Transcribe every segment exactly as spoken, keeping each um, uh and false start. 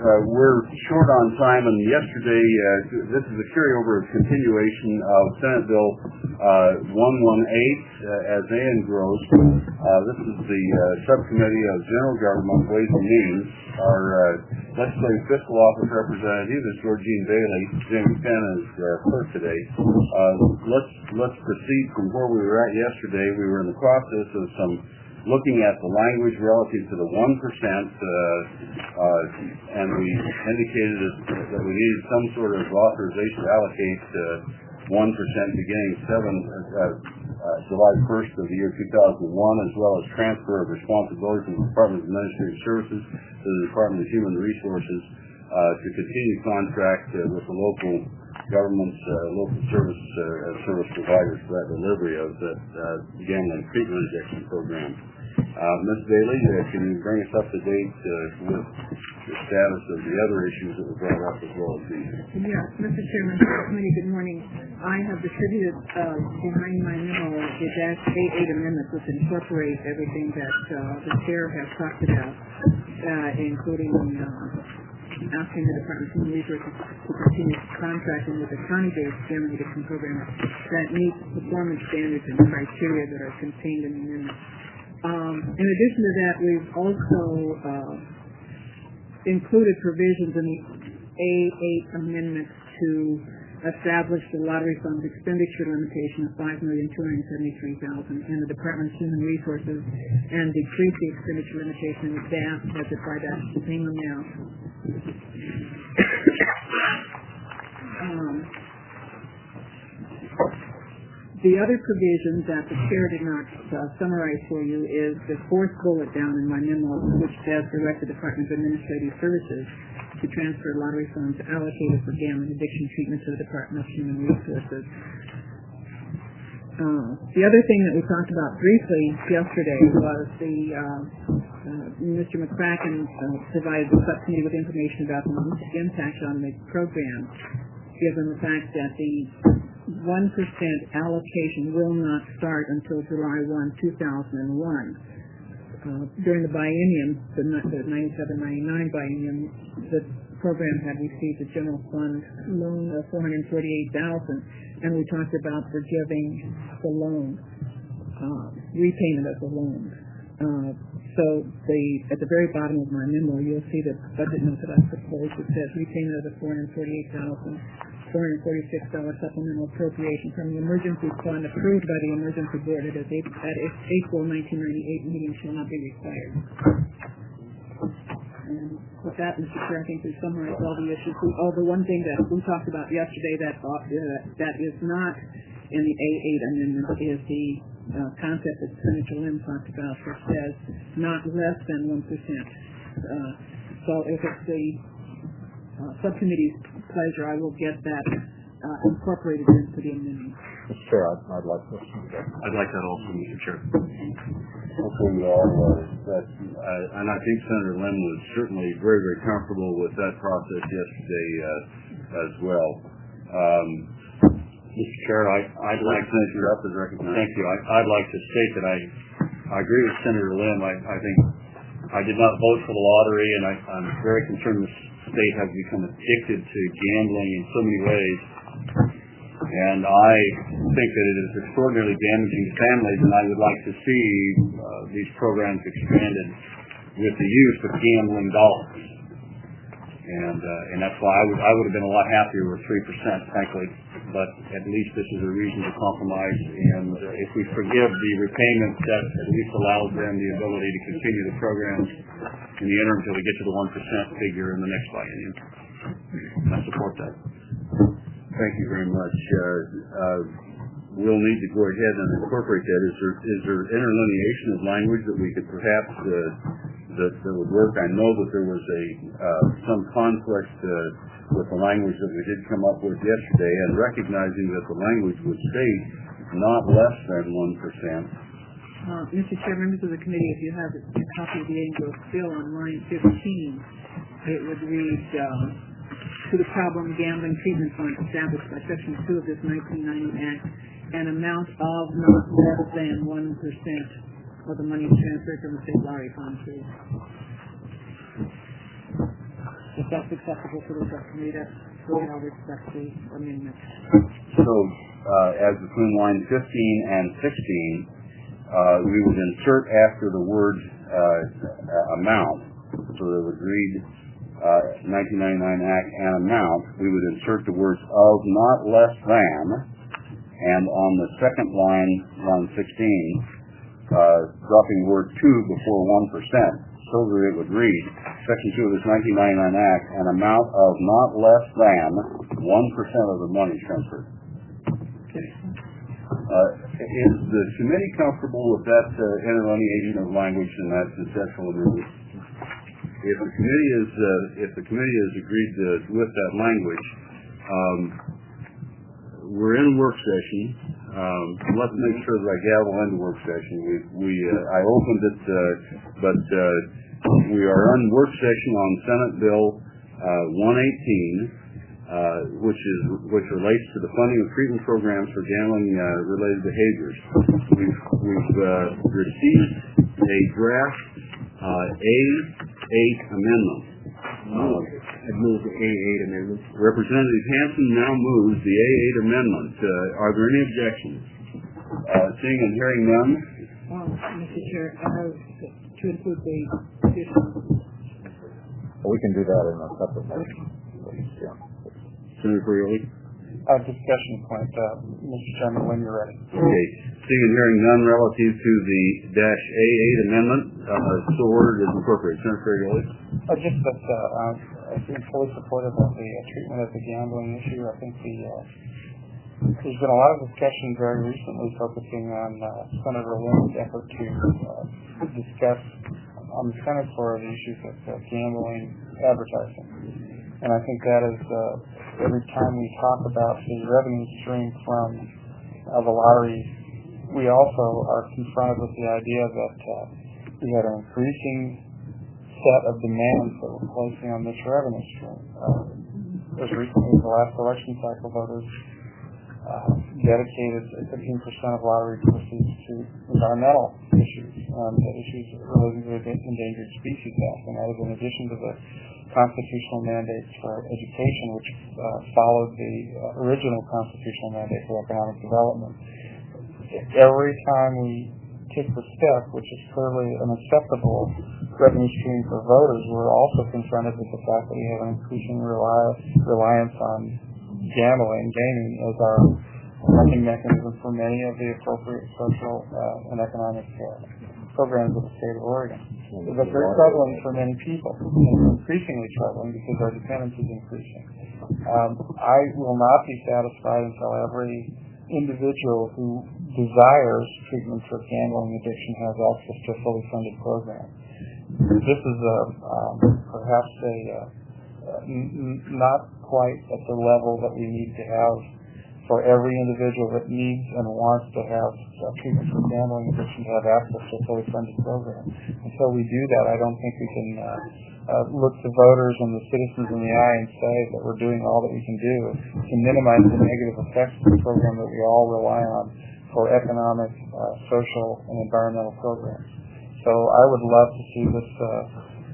uh, we're short on time, and yesterday, uh, this is a carryover of continuation of Senate Bill uh, one eighteen uh, as Ann grows. Uh, this is the uh, Subcommittee of General Government, Ways and Means. Our uh, Legislative Fiscal Office representative is Georgine Bailey. James Penn is uh, clerk today. Uh, let's let's proceed from where we were at yesterday. We were in the process of some looking at the language relative to the one percent, uh, uh, and we indicated that, that we needed some sort of authorization to allocate uh, one percent beginning seven, uh, uh, July first of the year two thousand one, as well as transfer of responsibility from the Department of Administrative Services to the Department of Human Resources uh, to continue contract uh, with the local governments, uh, local service uh, service providers for that delivery of the uh, gambling treatment injection program. Uh, Miz Bailey, uh, can you bring us up to date uh, with the status of the other issues that were brought up as well as these? Yes, Mister Chairman, Committee, good morning. I have distributed uh, behind my memo the dash A eight amendments, which incorporate everything that uh, the chair has talked about, uh, including uh, asking the Department of Human Resources to continue contracting with the county-based gambling addiction program that meets performance standards and criteria that are contained in the amendment. Um, in addition to that, we've also uh, included provisions in the A eight amendment to establish the lottery fund's expenditure limitation of five million two hundred seventy-three thousand dollars in the Department of Human Resources and decrease the expenditure limitation in D A F as applied to the same amount. um, the other provision that the chair did not uh, summarize for you is the fourth bullet down in my memo, which says direct the Department of Administrative Services to transfer lottery funds allocated for gambling addiction treatment to the Department of Human Resources. Uh, the other thing that we talked about briefly yesterday was the uh, uh, Mister McCracken uh, provided the subcommittee with information about the impact on the program, given the fact that the one percent allocation will not start until July first, two thousand one. Uh, during the biennium, the, the ninety-seven ninety-nine biennium, the program had received a general fund loan of four hundred forty-eight thousand dollars, and we talked about forgiving the loan, uh, repayment of the loan. Uh, so the at the very bottom of my memo, you'll see the budget note that I proposed. It says repayment of the four hundred forty-eight thousand dollars. four hundred forty-six dollars supplemental appropriation from the emergency fund approved by the emergency board at its April nineteen ninety-eight meeting shall not be required. And with that, Mister Chair, I think we've summarized all the issues. Oh, the one thing that we talked about yesterday that uh, that is not in the A eight amendment is the uh, concept that Senator Lim talked about, which says not less than one percent. Uh, so if it's the Uh, subcommittee's pleasure, I will get that uh, incorporated into the amendment. Mister Chair, I'd, I'd like that. I'd like that also, Mister Chair. Okay, all, uh, that, uh, and I think Senator Lim was certainly very, very comfortable with that process yesterday uh, as well. Um, Mister Chair, I, I'd like to Senator up is recognized. Thank you. I, I'd like to state that I, I agree with Senator Lim. I, I think I did not vote for the lottery, and I, I'm very concerned this state has become addicted to gambling in so many ways. And I think that it is extraordinarily damaging to families, and I would like to see uh, these programs expanded with the use of gambling dollars. And uh, and that's why I would I would have been a lot happier with three percent, frankly. But at least this is a reason to compromise. And uh, if we forgive the repayment, that at least allows them the ability to continue the programs in the interim until we get to the one percent figure in the next biennium. I support that. Thank you very much. Uh, uh, we'll need to go ahead and incorporate that. Is there is there interlineation of language that we could perhaps uh, that, that would work? I know that there was a uh, some conflict uh, with the language that we did come up with yesterday, and recognizing that the language would state not less than one percent. Uh, Mister Chair, members of the committee, if you have a copy of the Angels bill on line fifteen, it would read, uh, to the problem gambling treatment fund established by Section two of this nineteen ninety Act, an amount of not less than one percent of the money transferred from the state lottery fund. Please. if that's acceptable for the subcommittee, that's really how we expect the amendment. So, uh, as between line fifteen and sixteen, uh, we would insert after the word uh, amount, so that it would read uh, nineteen ninety-nine Act and amount, we would insert the words of not less than, and on the second line, line sixteen, uh, dropping the word to before one percent, so that it would read, Section two of this nineteen ninety-nine Act, an amount of not less than one percent of the money transferred. Uh, is the committee comfortable with that uh, interlineation of language and that conceptual amendment? If the committee is, uh, if the committee has agreed to, with that language, um, we're in work session. Um, let's make sure that I gavel into work session. We, we, uh, I opened it, uh, but uh, we are on work session on Senate Bill uh, one eighteen, uh, which is which relates to the funding of treatment programs for gambling-related uh, behaviors. We've, we've uh, received a draft uh, A eight amendment. Uh, I'd move the A eight amendment. Representative Hansen now moves the A eight amendment. Uh, are there any objections? Uh, seeing and hearing none. Well, Mister Chair, I move to include the additional. We can do that in a separate motion. Yeah. Senator Frioli? Uh, discussion point, uh, Mister Chairman, when you're ready. Okay. Seeing and hearing none relative to the dash A eight amendment, uh, so ordered as appropriate. Senator Frioli? Uh, just that uh, uh, I'm fully supportive of the uh, treatment of the gambling issue. I think the uh, there's been a lot of discussion very recently focusing on uh, Senator Lynn's effort to uh, discuss on the Senate floor the issues of uh, gambling advertising. And I think that is uh, every time we talk about the revenue stream from uh, the lottery, we also are confronted with the idea that uh, we had an increasing set of demands that we're placing on this revenue stream. Uh, as recently as the last election cycle, voters uh, dedicated fifteen percent of lottery proceeds to environmental issues, um, issues relating to the Endangered Species Act, and that is in addition to the constitutional mandates for education, which uh, followed the uh, original constitutional mandate for economic development. Every time we take the step, which is clearly an acceptable revenue stream for voters, we're also confronted with the fact that we have an increasing rely, reliance on gambling, gaming as our funding mechanism for many of the appropriate social uh, and economic uh, programs of the state of Oregon. So that's very troubling for many people, and increasingly troubling because our dependence is increasing. Um, I will not be satisfied until every individual who desires treatment for gambling addiction has access to a fully funded program. This is a, um, perhaps a uh, n- n- not quite at the level that we need to have for every individual that needs and wants to have uh, treatment for gambling addiction to have access to a fully funded program. Until we do that, I don't think we can uh, uh, look the voters and the citizens in the eye and say that we're doing all that we can do to minimize the negative effects of the program that we all rely on for economic, uh, social, and environmental programs. So I would love to see this uh,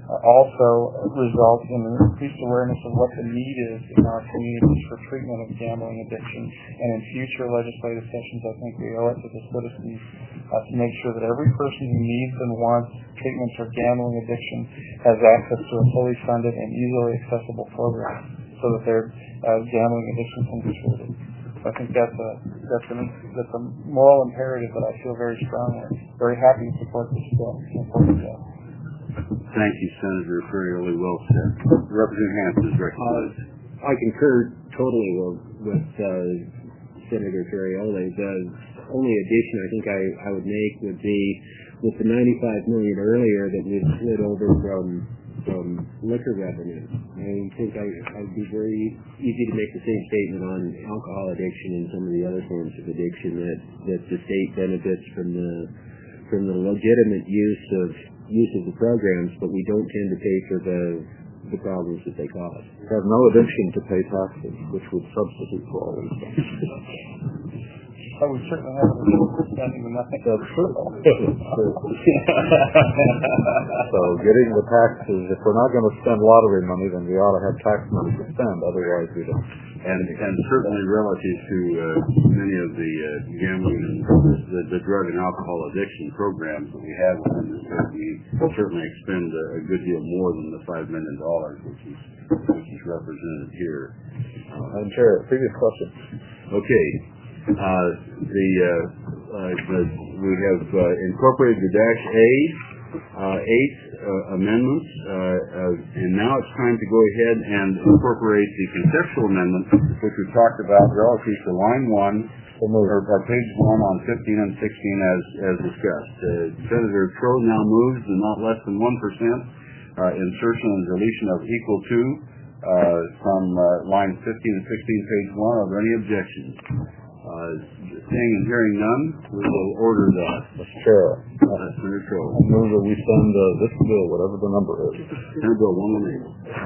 also result in increased awareness of what the need is in our communities for treatment of gambling addiction. And in future legislative sessions, I think we owe it to the citizens uh, to make sure that every person who needs and wants treatment for gambling addiction has access to a fully funded and easily accessible program so that their uh, gambling addiction can be treated. I think that's a that's a that's a moral imperative that I feel very strongly. Very happy to support this bill. Important bill. Thank you, Senator Frioli. Well said. Representative Hansen is recognized. Uh, I concur totally with, with uh, Senator Frioli. The only addition I think I, I would make would be with the ninety-five million dollars earlier that we slid over from from liquor revenue. I think I, I'd be very easy to make the same statement on alcohol addiction and some of the other forms of addiction that, that the state benefits from the from the legitimate use of use of the programs, but we don't tend to pay for the the problems that they cause. We have no addiction to pay taxes, which would substitute for all these things. But we certainly have an spending and nothing. That's true. So getting the taxes, if we're not going to spend lottery money, then we ought to have tax money to spend. Otherwise, we don't. And, and certainly relative to uh, many of the uh, gambling and the, the drug and alcohol addiction programs that we have within the state, we certainly expend a, a good deal more than the five million dollars, which is which is represented here. Madam Chair, previous question. Okay. Uh, the, uh, uh, the we have uh, incorporated the dash A uh, eight uh, amendments, uh, uh, and now it's time to go ahead and incorporate the conceptual amendment, which we talked about relative to line one or, or page one on fifteen and sixteen as as discussed. Uh, Senator Crow now moves the not less than one percent uh, insertion and deletion of equal to uh, from uh, lines fifteen and sixteen, page one. Are there any objections? Uh, seeing and hearing none, we will order that. Mister Chair, Uh, Senator Crow. I move that we send uh, this bill, whatever the number is. Senate Bill one one eight.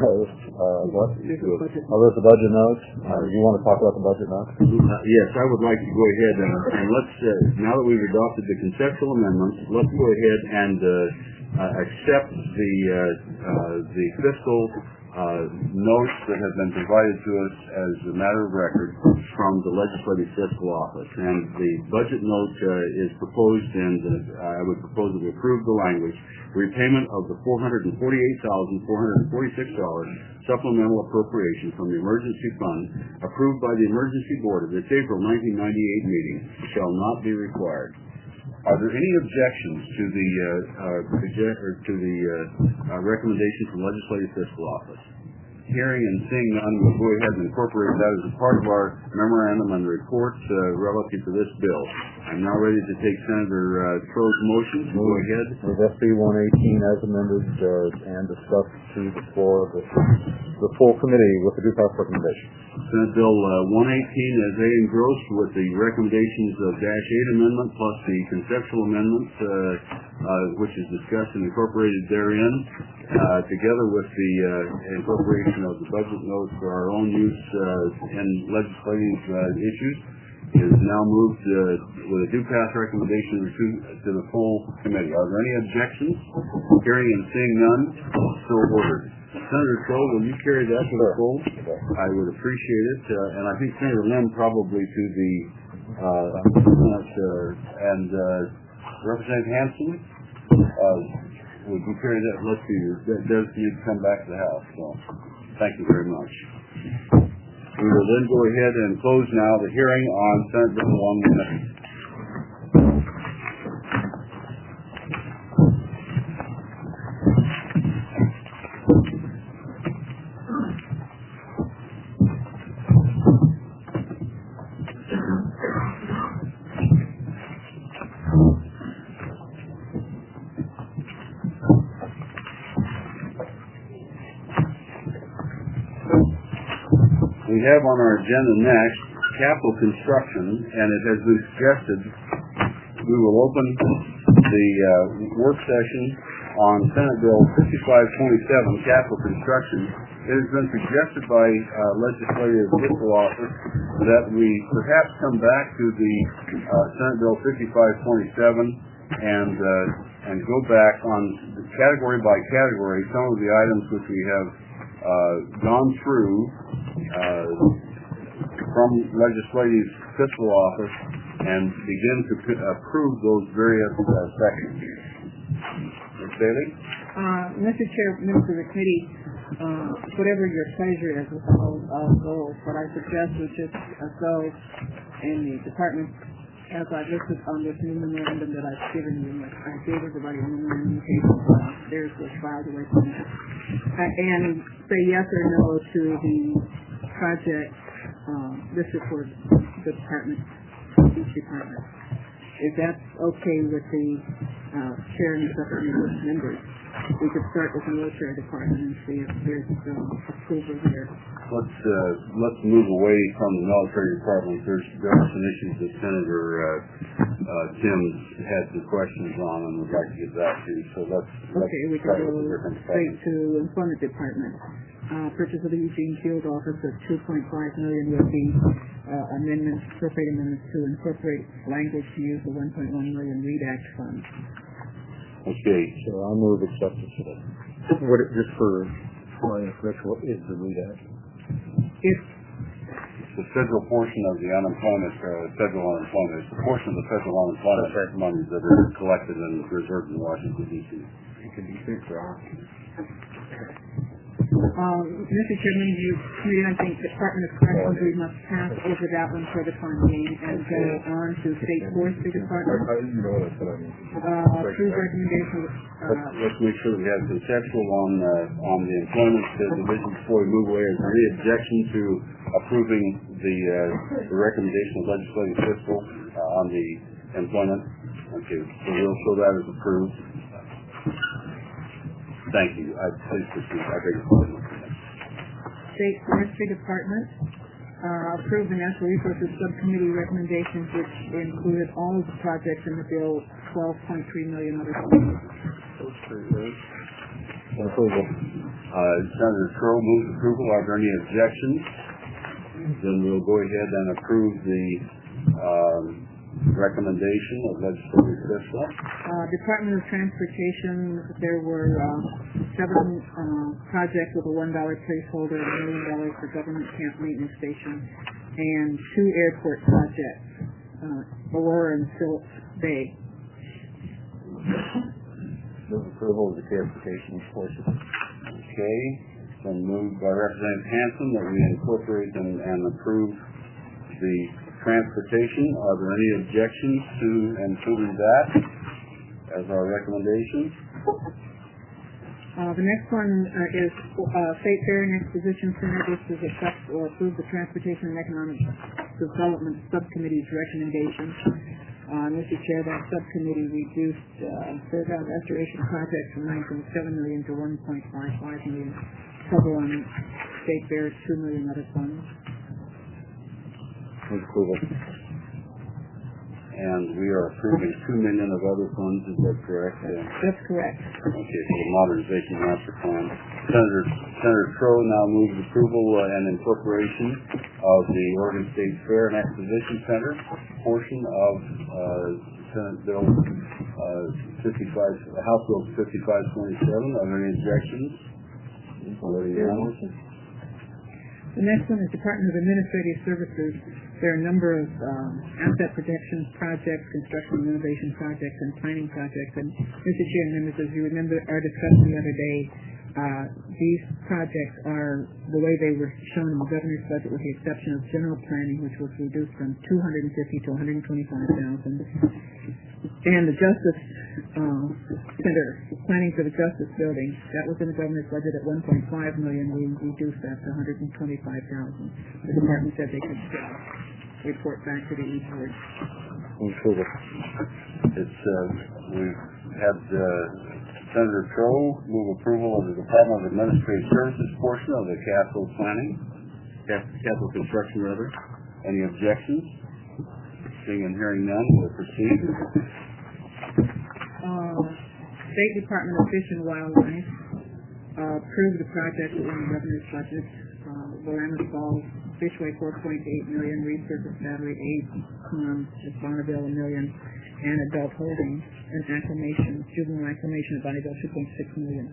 uh, what? Oh, there's the budget notes. Uh, you want to talk about the budget notes? Uh, yes, I would like to go ahead and, and let's, uh, now that we've adopted the conceptual amendments, let's go ahead and uh, uh, accept the uh, uh, the fiscal uh, notes that have been provided to us as a matter of record from the Legislative Fiscal Office. And the budget note uh, is proposed, and uh, I would propose that we approve the language: repayment of the four hundred forty-eight thousand four hundred forty-six dollars supplemental appropriation from the Emergency Fund approved by the Emergency Board of its April nineteen ninety-eight meeting shall not be required. Are there any objections to the uh, uh, project, or to the uh, uh, recommendation from Legislative Fiscal Office? Hearing and seeing none, we'll go ahead and incorporate that as a part of our memorandum and report uh, relative to this bill. I'm now ready to take Senator uh, Crow's motion. Go ahead. Move S B one eighteen as amended uh, and discussed to the floor of the, the full committee with the due pass recommendation. Senate Bill uh, one eighteen as A engrossed with the recommendations of Dash eight Amendment plus the conceptual amendment, uh, uh, which is discussed and incorporated therein, uh, together with the uh, incorporation of the budget notes for our own use uh, in legislative uh, issues, is now moved uh, with a due pass recommendation to, to the full committee. Are there any objections? Hearing and seeing none, so ordered. Senator Crow, will you carry that to the full? I would appreciate it, uh, and I think Senator Lim probably to the uh, uh, and uh, Representative Hanson. Uh, would you carry that? Let's see, that does need to come back to the House. So, thank you very much. We will then go ahead and close now the hearing on Senate Bill one eighteen. We have on our agenda next capital construction, and it has been suggested we will open the uh, work session on Senate Bill fifty-five twenty-seven, capital construction. It has been suggested by uh, Legislative Fiscal Office that we perhaps come back to the uh, Senate Bill fifty-five twenty-seven and uh, and go back on category by category some of the items which we have uh, gone through uh, from Legislative Fiscal Office and begin to p- approve those various uh, sections. Miz Bailey? Uh, Mister Chair, members of the committee, uh, whatever your pleasure is with all, all goals, what I suggest is just uh, go in the department as I listed on this new memorandum that I've given you. I gave everybody a memorandum in case uh, there's was filed away from that. Uh, and say yes or no to the project. Uh, this is for the department, each department. If that's okay with the uh, chair and subcommittee members, we could start with the military department and see if there's uh, approval here. Let's uh, let's move away from the military department. There's there are some issues that Senator uh, uh, Timms had some questions on, and we'd like to get back to. So let's okay. Let's We can go straight to employment department. Uh, purchase of the Eugene Field Office of two point five million dollars will be uh, amendments, appropriate amendments to incorporate language to use the one point one million READ Act funds. Okay. So I'll move acceptance of it. What, just for my information, what is the READ Act? If It's the federal portion of the unemployment, uh, federal unemployment. It's the portion of the federal unemployment money that is collected and reserved in Washington, D C. You can be big for Um, Mister Chairman, you, you I think Department of Corrections, we must pass over that one for the time being and go on to State Forestry Department. You know that's what I mean. Uh, approve recommendation, Let's, uh, let's make sure we have conceptual on, uh, on the employment uh, division before we move away. Is there any objection to approving the, uh, the recommendation of legislative fiscal uh, on the employment? Okay, so we'll show that as approved. Thank you. I, please proceed. I beg your pardon. State Forestry Department, uh, approve the Natural Resources Subcommittee recommendations, which included all of the projects in the bill, twelve point three million other things. Approval. Uh, Senator Crow moves approval. Are there any objections? Then we'll go ahead and approve the um, recommendation of legislative fiscal. Uh, Department of Transportation, there were uh, seven uh, projects with a one dollar placeholder, a million dollars for government camp maintenance station, and two airport projects, uh, Aurora and Phillips Bay. Move approval of the transportation portion. Okay. Then moved by Representative Hanson that we incorporate and, and approve the transportation. Are there any objections to including that as our recommendation? Uh, the next one uh, is uh, State Fair and Exposition Center. This is accept or approve the Transportation and Economic Development Subcommittee's recommendations. Uh, Mister Chair, that subcommittee reduced uh, fairground restoration projects from nine point seven million to one point five five million. Cover on State Fair's two million other funds. Move approval. And we are approving two million of other funds. Is that correct? Uh, That's correct. Okay, for the modernization master plan. Senator Senator Crow now moves approval uh, and incorporation of the Oregon State Fair and Exposition Center portion of uh, Senate Bill uh, fifty-five, House Bill fifty-five twenty-seven. Are there any objections? Already announced. The next one is Department of Administrative Services. There are a number of um, asset protection projects, construction and innovation projects, and planning projects. And Mister Chair and members, as you remember our discussion the other day, uh, these projects are the way they were shown in the governor's budget, with the exception of general planning, which was reduced from two hundred fifty to one hundred twenty-five thousand. And the Justice uh, Center, planning for the Justice Building, that was in the governor's budget at one point five million. We reduced that to one hundred twenty-five thousand. The department said they could uh, report back to the e-board. Approval. It's uh, we've had uh, Senator Crow move approval of the Department of Administrative Services portion of the capital planning, capital construction rather. Any objections? Seeing and hearing none, we'll proceed. Uh, State Department of Fish and Wildlife uh, approved the project in the governor's budget. Uh, Willamette Falls, Fishway four point eight million, Resurface Battery eight, um, Bonneville a million, and adult holding and acclimation, juvenile acclimation of Bonneville two point six million.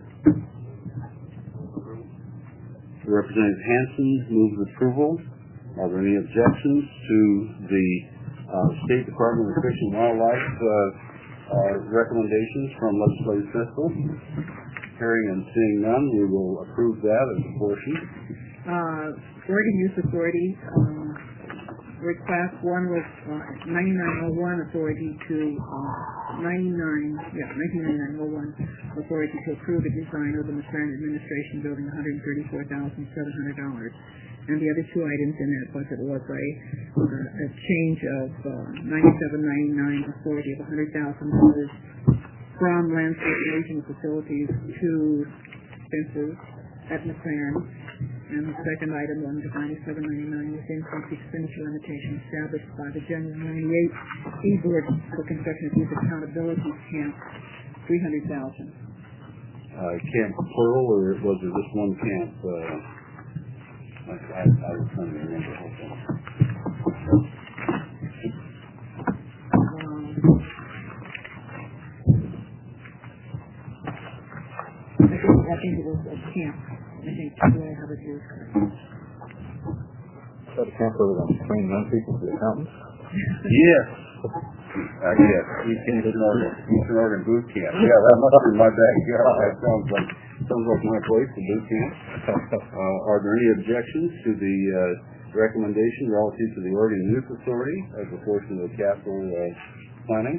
Representative Hanson moves approval. Are there any objections to the uh, State Department of Fish and Wildlife uh, uh, recommendations from legislative fiscal? Hearing and seeing none, we will approve that as a portion. Uh, Oregon Youth Authority, um, request one was uh, ninety-nine oh one authority to uh, ninety-nine, yeah, nineteen ninety-nine oh one authority to approve the design of the McLaren Administration Building, one hundred thirty-four thousand seven hundred dollars. And the other two items in that budget was a, uh, a change of uh, ninety-seven ninety-nine authority of one hundred thousand dollars from landscape and regional facilities to fences at McLaren. And the second item, one to ninety-seven ninety-nine, was increased expenditure limitation established by the General ninety-eight E-Board for construction of youth accountability camp, three hundred thousand. Uh, camp plural, or was it just one camp? Uh, I, I, I was trying to remember. think it was a camp. I think the way I have it here is correct. Is that a camp where we're going to train young people to be accountants? Yes. Uh, yes, Eastern Oregon, Eastern Oregon boot camp. Yeah, that must be my backyard. That sounds like sounds like my place, the boot camp. Uh, are there any objections to the uh, recommendation relative to the Oregon Youth Authority as a portion of the capital uh, planning?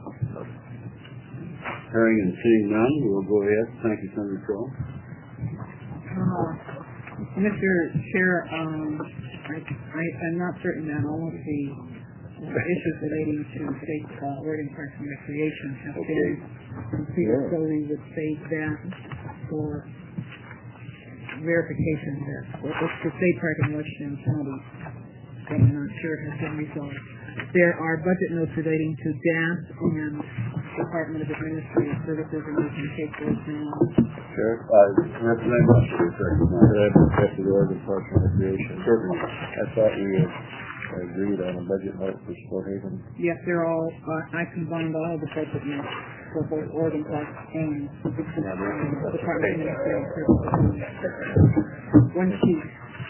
Hearing and seeing none, we'll go ahead. Thank you, Senator Crow. Uh, Mister Chair, um, I, I, I'm not certain that all of the uh, issues relating to state uh, Oregon Parks and Recreation have Okay. been completed, so we would save that for verification that it's the State Park in Washington County that I'm not sure has been resolved. There are budget notes relating to D A S and Department of Administrative Services, and we can take those now. Sure. Uh, Representative Buster, Could I discuss the Oregon Parks and Recreation? certainly. I thought we had agreed on a budget note for Sport Haven. Yes, they're all, uh, I combined all the budget notes for both Oregon Park and the Department of Administrative Services. One sheet.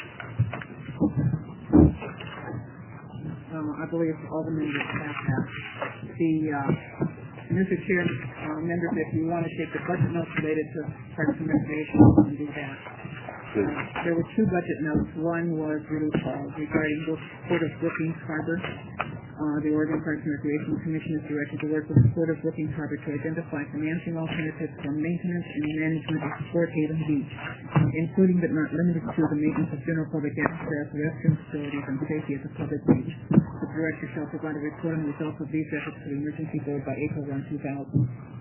Um, I believe all the members have that. The, uh, Mister Chair, uh, members, if you want to take the budget notes related to Parks and Recreation, you can do that. Uh, there were two budget notes. One was really, uh, regarding the Port of Brookings Harbor. Uh, the Oregon Parks and Recreation Commission is directed to work with the Port of Brookings Harbor to identify financing alternatives for maintenance and management of Sport Haven Beach, including but not limited to the maintenance of general public access, restroom facilities, and safety at the public beach. The director shall provide a report on the results of these efforts to the emergency board by April first, two thousand.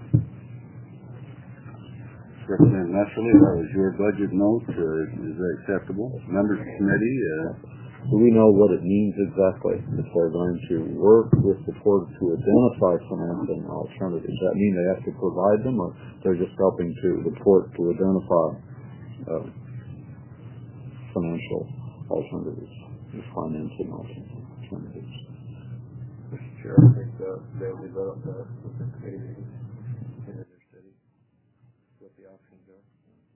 Representative Messerly, that was your budget note. Uh, is that acceptable? Members of the committee, uh, Do we know what it means exactly? If they're going to work with the port to identify financing alternatives, does that mean they have to provide them, or they're just helping to the port to identify uh, financial alternatives, financing alternatives? Mister Chair, I think uh, they'll develop that with the committee in their city, what the options are.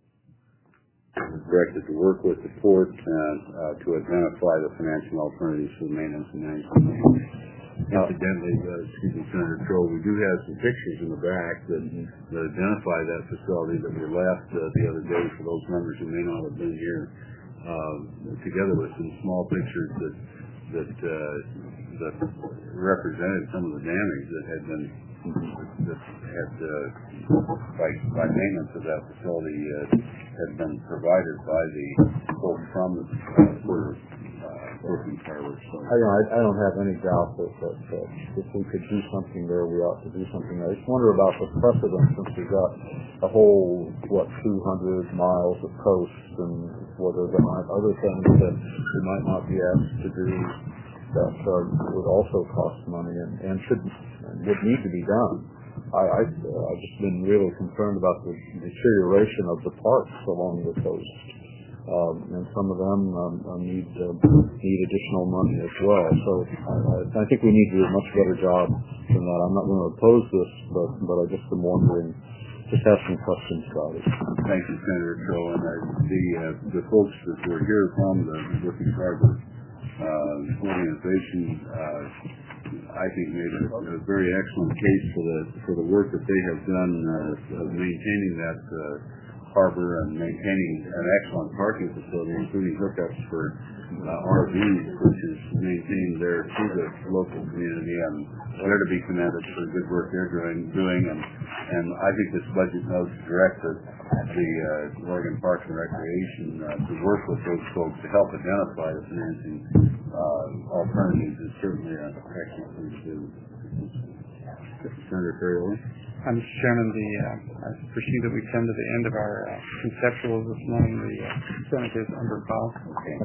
directed to work with the port and uh, to identify the financial alternatives for the maintenance and management. Incidentally, uh, excuse me, Senator Crow, we do have some pictures in the back that, that identify that facility that were left uh, the other day for those members who may not have been here, uh, together with some small pictures that that uh, that represented some of the damage that had been that had uh, by by maintenance of that facility uh, had been provided by the folks from the uh, Port of Brookings Harbor. So I, you know, I, I don't have any doubt that, that, that if we could do something there, we ought to do something there. I just wonder about the precedent, since we've got a whole, what, two hundred miles of coast, and whether there aren't other things that we might not be asked to do that uh, would also cost money and, and should and would need to be done. I, I, uh, I've just been really concerned about the deterioration of the parks along the coast. Um, and some of them um, need uh, need additional money as well. So I, I think we need to do a much better job than that. I'm not going to oppose this, but but I just am wondering, just have some questions about it. thank you, Senator Crow. And uh, the uh, the folks that were here from the Brookings Harbor uh, organization, uh, I think, made a, a very excellent case for the for the work that they have done uh, of maintaining that Uh, harbor and maintaining an excellent parking facility, including hookups for uh, R Vs, which is maintained there through the local community, and they're to be commended for the good work they're doing. doing and, and I think this budget note directed the uh, Oregon Parks and Recreation uh, to work with those folks to help identify the financing uh, alternatives is certainly an excellent thing to do. Senator Ferrioli. Uh, Mister Chairman, the, uh, I perceive that we've come to the end of our uh, conceptuals this morning. The uh, Senate is under call. Okay.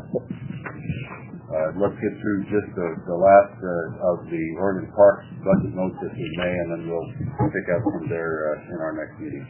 Uh, let's get through just the, the last uh, of the Oregon Parks budget notes this is May, and then we'll pick up from there uh, in our next meeting.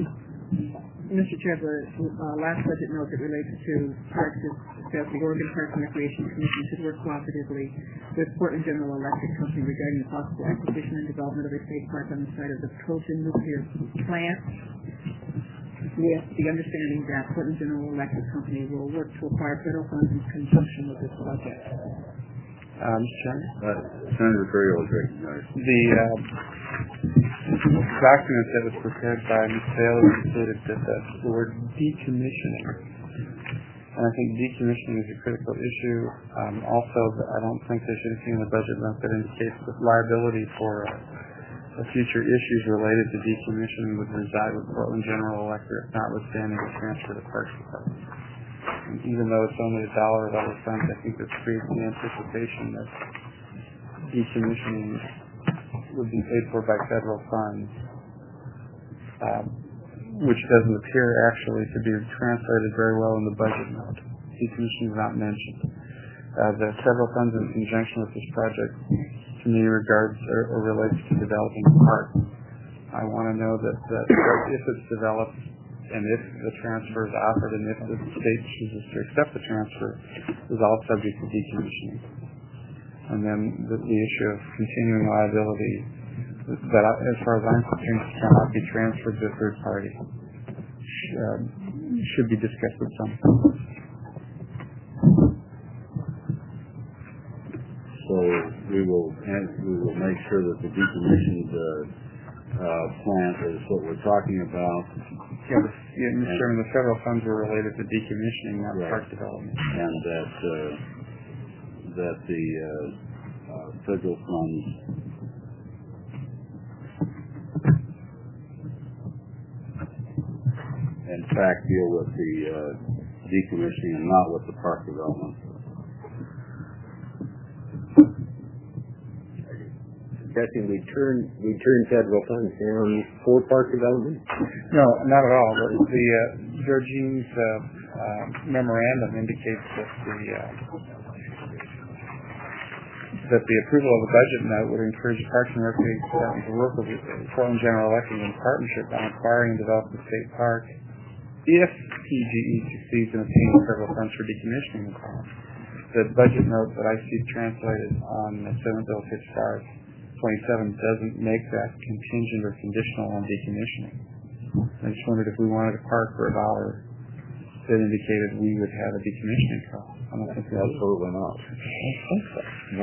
Mister Chair, the uh, last budget note that relates to parks is says the Oregon Parks and Recreation Commission should work cooperatively with Portland General Electric Company regarding the possible acquisition and development of a state park on the site of the Trojan nuclear plant. with the understanding that Portland General Electric Company will work to acquire federal funds in conjunction with this project. Um, Mister Chairman? Uh, Senator Ferriero is recognized. The uh, document that was prepared by Miz Bailey indicated that the, the word decommissioning, and I think decommissioning is a critical issue. Um, also, I don't think there should be in the budget note that indicates that liability for uh, future issues related to decommissioning would reside with Portland General Electric, notwithstanding the transfer to Parks Department. And even though it's only a dollar of other funds, I think this creates the anticipation that decommissioning would be paid for by federal funds, um, which doesn't appear actually to be translated very well in the budget note. Decommissioning is not mentioned. Uh, the federal funds in conjunction with this project, to me, regards or, or relates to developing the park. I want to know that, that if it's developed and if the transfer is offered and if the state chooses to accept the transfer, is all subject to decommissioning. And then the, the issue of continuing liability that, as far as I'm concerned, cannot be transferred to a third party. Um, should be discussed with some. So we will and we will make sure that the decommissioned uh, uh, plant is what we're talking about. Yeah, the, yeah, Mister Chairman, the federal funds were related to decommissioning, not Right. park development. And that uh, that the uh, uh, federal funds in fact deal with the uh, decommissioning and not with the park development. Suggesting we turn we turn federal funds down for park development? No, not at all. The, the uh, Georgine's uh, uh, memorandum indicates that the uh, that the approval of the budget note would encourage Parks and Recreation Department to work with Portland General Electric in partnership on acquiring and developing the state park if P G E succeeds in obtaining federal funds for decommissioning the park. The budget note that I see translated on Senate Bill fifty-five twenty-seven doesn't make that contingent or conditional on decommissioning. I just wondered if we wanted a park for a dollar that indicated we would have a decommissioning cost. I don't think we would. Absolutely not. I don't think so. No.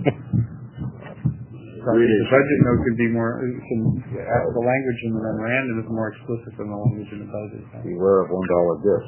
So the budget note could be more, can, uh, the language in the memorandum is more explicit than the language in the budget. Beware of one dollar gifts.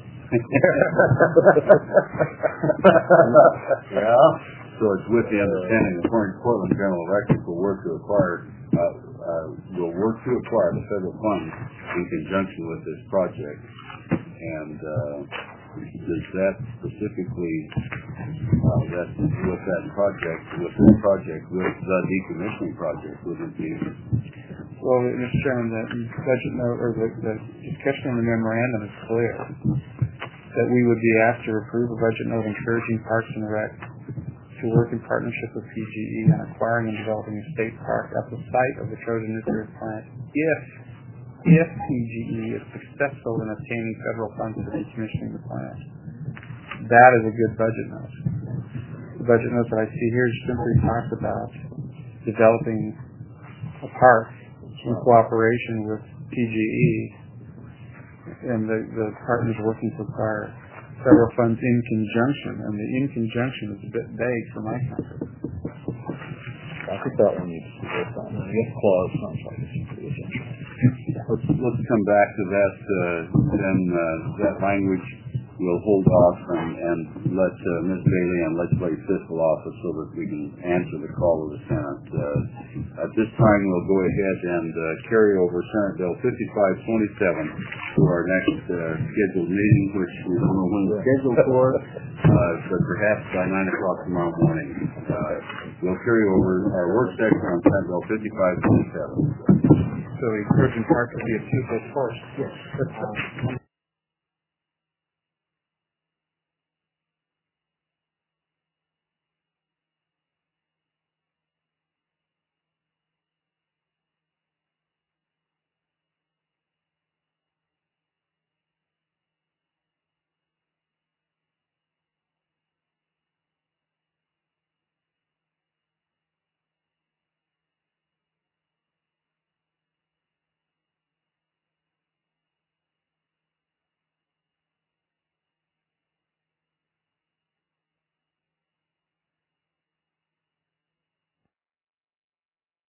Yeah. So it's with the understanding that Portland General Electric will work to acquire uh, uh, will work to acquire the federal funds in conjunction with this project. And uh, does that specifically uh, that with that project with this project with the decommissioning project would it be? Well, Mister Chairman, the budget note or the, the discussion in the memorandum is clear that we would be asked to approve a budget note encouraging Parks and Rec to work in partnership with P G E on acquiring and developing a state park at the site of the Trojan nuclear plant if if P G E is successful in obtaining federal funds for decommissioning the plant. That is a good budget note. The budget note that I see here simply talks about developing a park in cooperation with P G E and the, the partners working to acquire federal funds in conjunction, and the in conjunction is a bit vague for my comfort. I think that one needs to be worked on. This clause sounds like it's pretty essential. Let's, let's come back to that uh, then uh, that language we'll hold off and, and let uh, Miz Bailey and Legislative Fiscal Office so that we can answer the call of the Senate. Uh, at this time, we'll go ahead and uh, carry over Senate Bill fifty-five twenty-seven to our next uh, scheduled meeting, which we don't know when it's scheduled for, uh, but perhaps by nine o'clock tomorrow morning. Uh, we'll carry over our work session on Senate Bill fifty-five twenty-seven. So the Trojan Park would be a two-foot course. Yes.